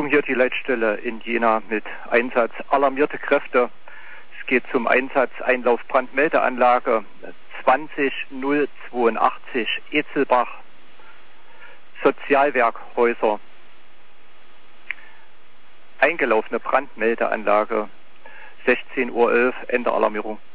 hier die Leitstelle in Jena mit Einsatz alarmierte Kräfte. Es geht zum Einsatz Einlauf Brandmeldeanlage 20082 Etzelbach, Sozialwerkhäuser. Eingelaufene Brandmeldeanlage 16:11 Uhr, Ende Alarmierung.